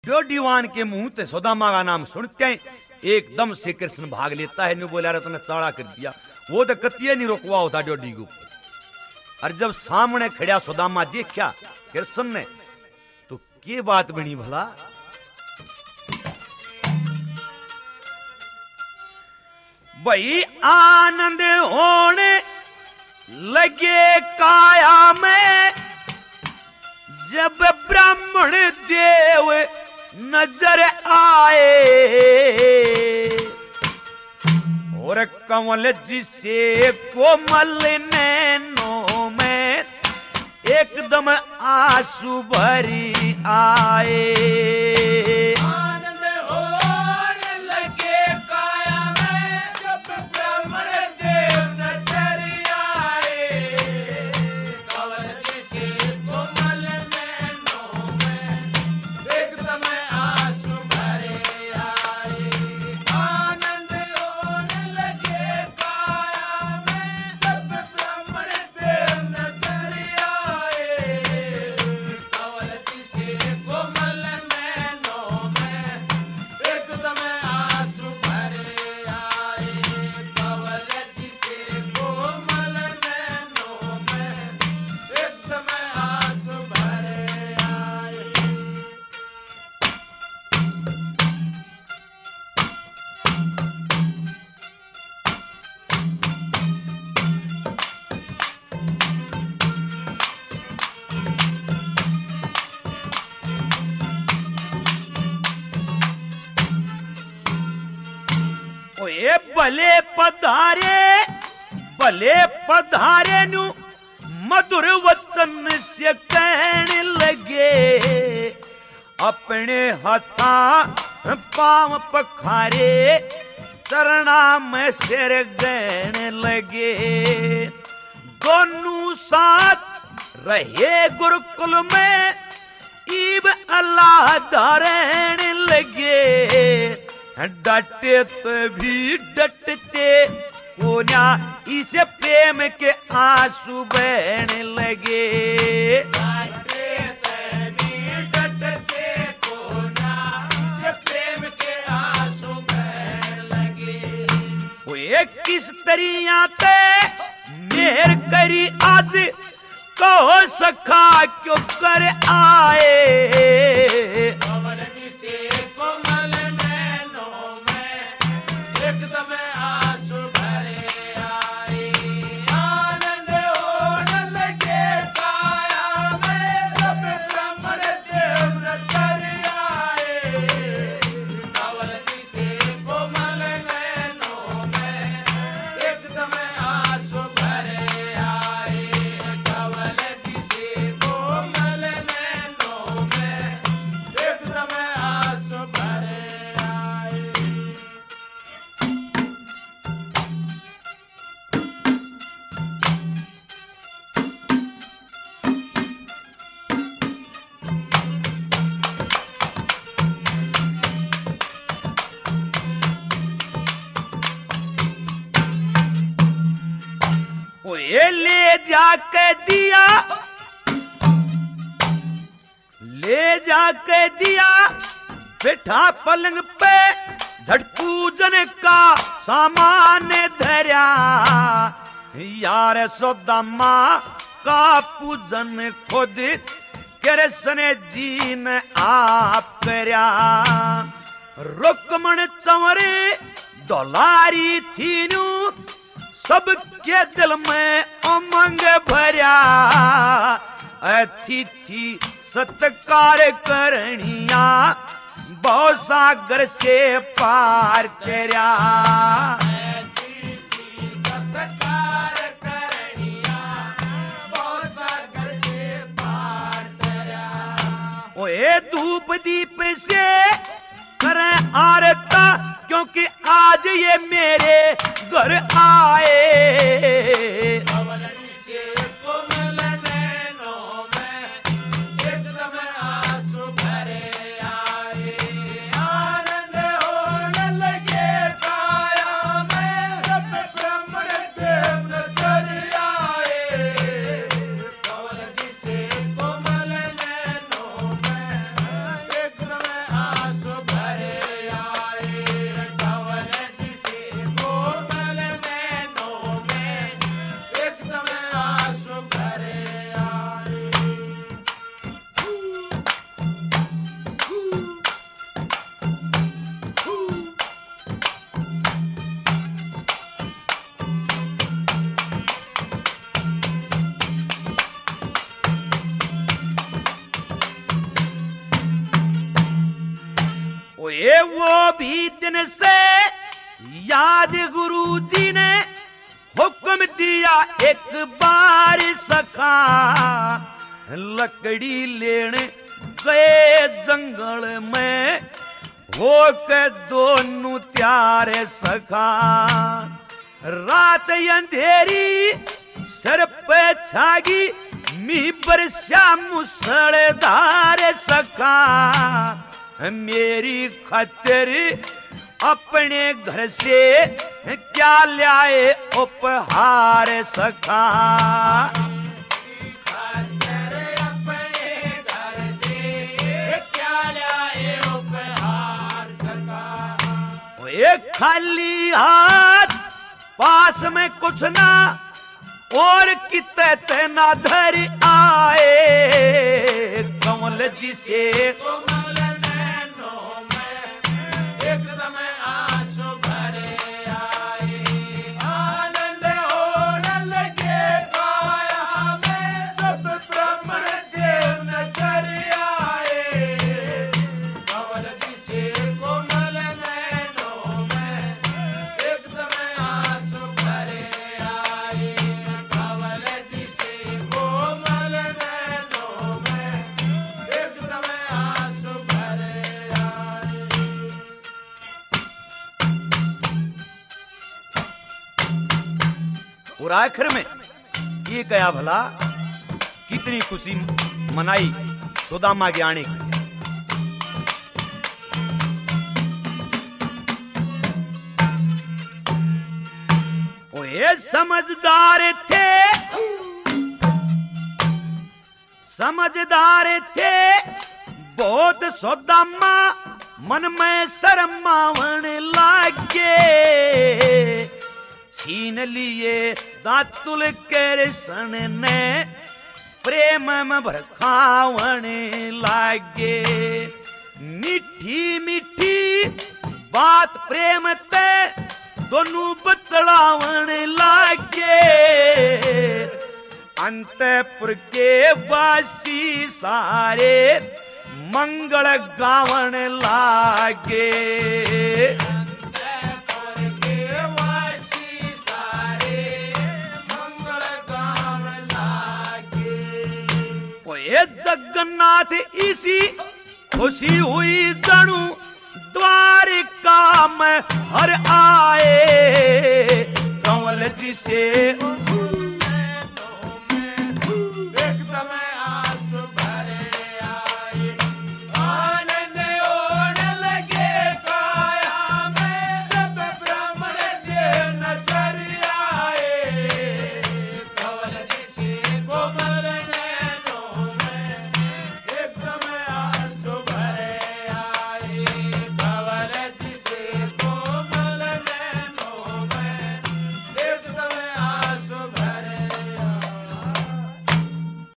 जो दीवान के मुंह से सुदामा का नाम सुनते हैं एकदम से कृष्ण भाग लेता है। न्यू बोला रहा तूने चाड़ा कर दिया, वो तो कतिये नहीं रोकवा होता डोडी को। और जब सामने खड़ा सुदामा देखा कृष्ण ने तो के बात बनी भला। भाई आनंद होने लगे काया में जब ब्राह्मण देव नजर आए और कंवल जिसे कोमल नैनों में एकदम आंसू भरी आए। भले पधारे नु मधुर वचन से कहने लगे अपने हथा पांव पखारे चरणा में सिर गहने लगे। दोनों साथ रहे गुरुकुल में ईब अल्लाह धरने लगे। डटे तो भी डटते कोन्या इसे प्रेम के आंसू बहने लगे। डटे तो भी डटते कोन्या इसे प्रेम के आंसू बहने लगे। वो एक किस तरिया ते मेहर करी आज कहो सखा क्यों कर आए। ले जाके दिया बैठा पलंग पे झटपूजन का सामान धरा। यार सुदामा का पूजन खुद कृष्ण जी ने आप करया। रुक्मण चंवरे दुलारी थी नू सबके दिल में उमंग भरा। अतिथि सत्कार करनिया बहु सागर से पार करया। सत्कार करनिया बहु सागर से पार करया। ओए धूप दीप से करें आरता क्योंकि आज ये मेरे घर आए। वो भी दिन से याद गुरु जी ने हुक्म दिया एक बार सखा लकड़ी लेने गए जंगल में हो के दोनों त्यारे सखा रात अंधेरी सर पे छागी मी बरसा मुसलधार सखा मेरी खातिर अपने घर से क्या लाए उपहार सखा अपने घर से क्या लाए उपहार सखा एक खाली हाथ पास में कुछ ना और कितने ना धर आए कमल जी से एकदम आंसू भरे आए आनंद होने लगे काया में सब ब्रह्मण देव नजर आए कमल जी से कोमल नैनों में एकदम आंसू भरे आए कमल जी से कोमल नैनों में एकदम आंसू भरे आए। और आखिर में ये गया भला कितनी खुशी मनाई सुदामा के आने की। वो ये समझदार थे बहुत सुदामा मन में शर्मावन लागे छीन लिए दातुल कृष्ण ने प्रेम में भरखावन लागे मीठी मीठी बात प्रेम ते दोनों बतलावन लागे अंतपुर के वासी सारे मंगल गावन लागे जगन्नाथ इसी खुशी हुई जणु द्वारिका में हर आए कंवल जी से